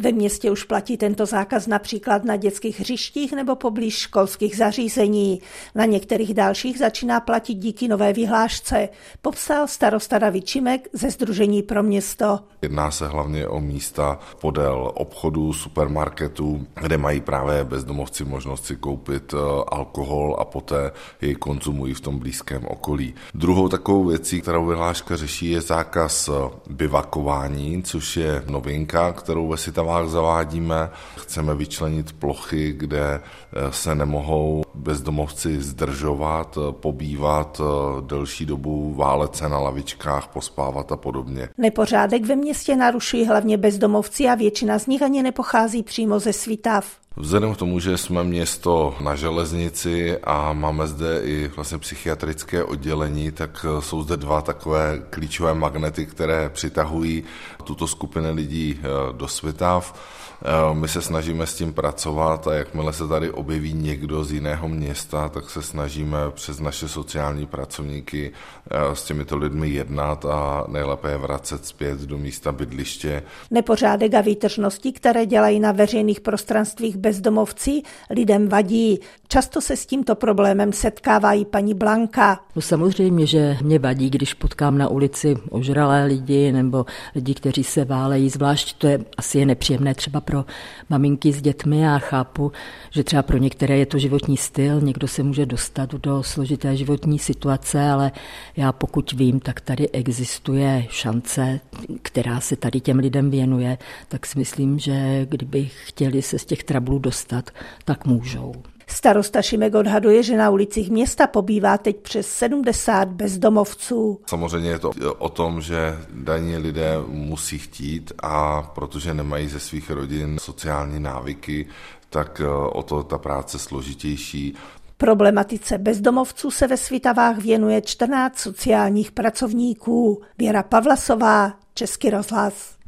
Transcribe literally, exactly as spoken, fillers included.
Ve městě už platí tento zákaz například na dětských hřištích nebo poblíž školských zařízení. Na některých dalších začíná platit díky nové vyhlášce, popsal starosta David Šimek ze Sdružení pro město. Jedná se hlavně o místa podél obchodů, supermarketů, kde mají právě bezdomovci možnost si koupit alkohol a poté jej konzumují v tom blízkém okolí. Druhou takovou věcí, kterou vyhláška řeší, je zákaz bivakování, což je novinka, kterou ve Svitavách zavádíme. Chceme vyčlenit plochy, kde se nemohou bezdomovci zdržovat, pobývat delší dobu, válet se na lavičkách, pospávat a podobně. Nepořádek ve městě narušují hlavně bezdomovci a většina z nich ani nepochází přímo ze Svitav. Vzhledem k tomu, že jsme město na železnici a máme zde i vlastně psychiatrické oddělení, tak jsou zde dva takové klíčové magnety, které přitahují tuto skupinu lidí do Svitav. My se snažíme s tím pracovat a jakmile se tady objeví někdo z jiného města, tak se snažíme přes naše sociální pracovníky s těmito lidmi jednat a nejlépe je vracet zpět do místa bydliště. Nepořádek a výtržnosti, které dělají na veřejných prostranstvích bezdomovci, lidem vadí. Často se s tímto problémem setkává i paní Blanka. No samozřejmě, že mě vadí, když potkám na ulici ožralé lidi nebo lidi, kteří se válejí, zvlášť to je asi je nepříjemné třeba pro maminky s dětmi. Já chápu, že třeba pro některé je to životní styl, někdo se může dostat do složité životní situace, ale já pokud vím, tak tady existuje šance, která se tady těm lidem věnuje, tak si myslím, že kdyby chtěli se z těch trablů dostat, tak můžou. Starosta Šimek odhaduje, že na ulicích města pobývá teď přes sedmdesát bezdomovců. Samozřejmě je to o tom, že daní lidé musí chtít a protože nemají ze svých rodin sociální návyky, tak o to ta práce složitější. Problematice bezdomovců se ve Svitavách věnuje čtrnáct sociálních pracovníků. Věra Pavlasová, Český rozhlas.